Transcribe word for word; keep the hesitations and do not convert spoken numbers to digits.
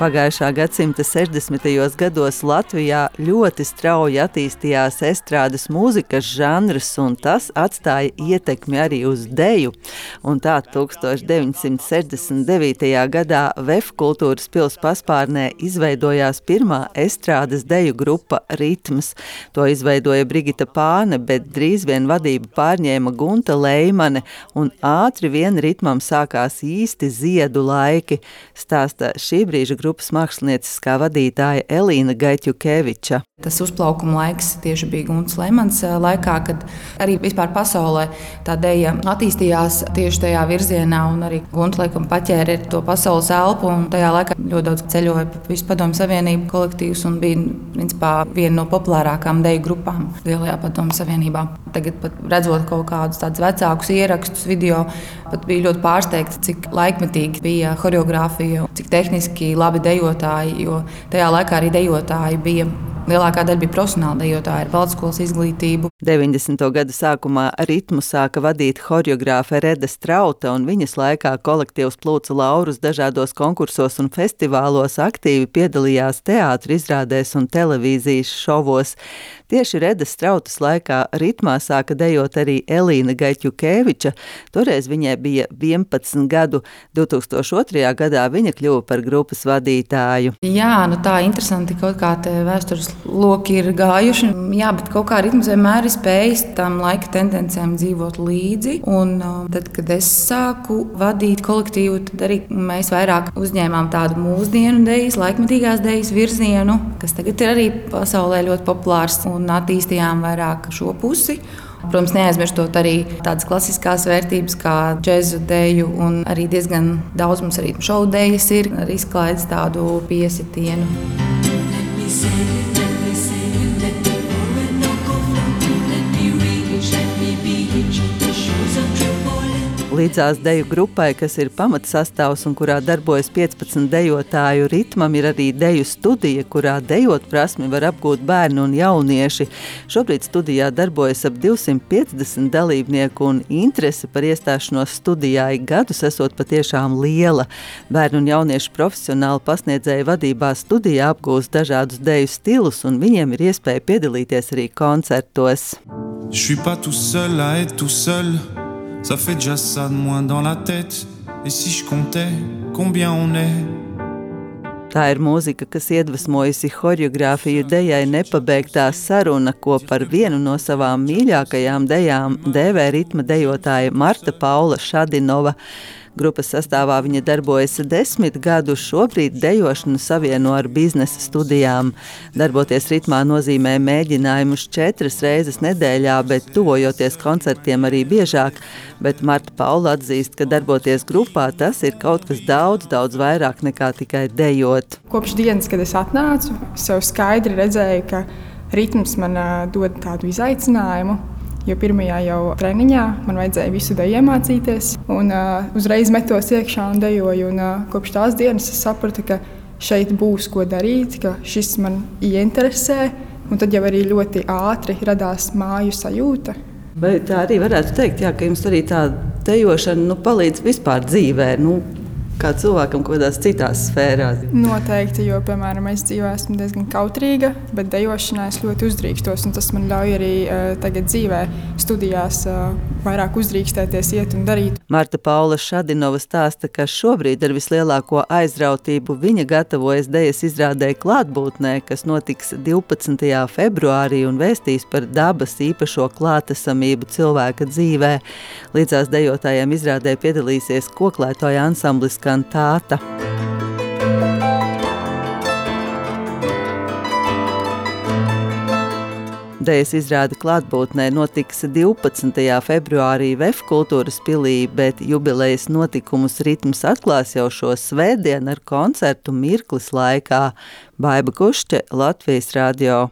Pagājušā gadsimta sešdesmitajos gados Latvijā ļoti strauji attīstījās estrādes mūzikas žanrs, un tas atstāja ietekmi arī uz deju. Un tā tūkstoš deviņsimt sešdesmit devītajā gadā Vef kultūras pils paspārnē izveidojās pirmā estrādes deju grupa Ritms. To izveidoja Brigita Pāne, bet drīz vien vadību pārņēma Gunta Leimane, un ātri vien Ritmam sākās īsti ziedu laiki, stāsta šī brīža grupas mākslinieciskā vadītāja Elīna Gaitjukeviča. Tas uzplaukuma laiks tieši bija Gunts Leimans laikā, kad arī vispār pasaulē tā deja attīstījās tieši tajā virzienā, un arī Gunts laikam paķēra to pasaules elpu, un tajā laikā ļoti daudz ceļoja pa visu Padomju Savienību kolektīvus un bija principā viena no populārākām deju grupām lielajā Padomju Savienībā. Tagad pat redzot kaut kādus tādus vecākus ierakstus, video, pat bija ļoti pārsteigta, cik laikmetīgi bija horeogrāfija, cik tehniski labi dejotāji, jo tajā laikā arī dejotāji bija. Lielākā daļa bija profesionāli dejotāji ar baltskolas izglītību. deviņdesmito gadu sākumā Ritmu sāka vadīt horeogrāfe Reda Strauta, un viņas laikā kolektīvs plūca laurus dažādos konkursos un festivālos, aktīvi piedalījās teātra izrādēs un televīzijas šovos. Tieši Redas Strautas laikā Ritmā sāka dejot arī Elīna Gaitjukeviča. Toreiz viņai bija vienpadsmit gadu. divi tūkstoši otrajā gadā viņa kļuva par grupas vadītāju. Jā, nu tā interesanti, kaut kā te vēstures loki ir gājuši. Jā, bet kaut kā Ritms vienmēr ir spējis tam laika tendencēm dzīvot līdzi. Un tad, kad es sāku vadīt kolektīvu, tad arī mēs vairāk uzņēmām tādu mūsdienu dejas, laikmetīgās dejas virzienu, kas tagad ir arī pasaulē ļoti populārs, un attīstījām vairāk šo pusi. Protams, neaizmirstot arī tādas klasiskās vērtības kā džezu deju, un arī diezgan daudz mums arī šovu dejas ir, arī izklaides tādu piesitienu. Līdzās deju grupai, kas ir pamatsastāvs un kurā darbojas piecpadsmit dejotāju, Ritmam ir arī deju studija, kurā dejot prasmi var apgūt bērni un jaunieši. Šobrīd studijā darbojas ap divsimt piecdesmit dalībnieku, un interese par iestāšanos studijā ik gadus esot patiešām liela. Bērni un jaunieši profesionāli pasniedzēju vadībā studijā apgūst dažādus deju stilus, un viņiem ir iespēja piedalīties arī koncertos. Je suis pas tout seul à être tout seul. Ça fait déjà ça de moins dans la tête. Et si je comptais combien on est? Tā ir mūzika, kas iedvesmojusi horeogrāfiju dejai Nepabeigtā saruna, ko par vienu no savām mīļākajām dejām dēvē ritma dejotāja Marta Paula Šadinova. Grupas sastāvā viņa darbojas desmit gadus, šobrīd dejošanu savieno ar biznesa studijām. Darboties ritmā nozīmē mēģinājumus četras reizes nedēļā, bet tuvojoties koncertiem arī biežāk. Bet Marta Paula atzīst, ka darboties grupā tas ir kaut kas daudz, daudz vairāk nekā tikai dejot. Kopš dienas, kad es atnācu, sev skaidri redzēju, ka ritms man uh, dod tādu izaicinājumu. Jo pirmajā jau treniņā man vajadzēja visu deju iemācīties, un uh, uzreiz metos iekšā un dejoju. Un, uh, kopš tās dienas es sapratu, ka šeit būs ko darīt, ka šis man ieinteresē, un tad jau arī ļoti ātri radās māju sajūta. Vai tā arī varētu teikt, jā, ka jums arī tā dejošana nu, palīdz vispār dzīvē? Nu? Kā cilvēkam kaut kādās citās sfērās? Noteikti, jo, piemēram, es dzīvē esmu diezgan kautrīga, bet dejošanā es ļoti uzdrīkstos, un tas man ļauj arī uh, tagad dzīvē studijās uh, vairāk uzdrīkstēties, iet un darīt. Marta Paula Šadinova stāsta, ka šobrīd ar vislielāko aizrautību viņa gatavojas dejas izrādē Klātbūtnē, kas notiks divpadsmitajā februārī un vēstīs par dabas īpašo klātesamību cilvēka dzīvē. Līdzās dejotājiem izrādē piedalīsies koklētoja ansamblis Kantāta. Dejas izrāde Klātbūtnē notiks divpadsmitajā februārī Vef kultūras pilī, bet jubilejas notikumus Ritms atklās jau šo svētdienu ar koncertu Mirklis laikā. Baiba Kušķe, Latvijas radio.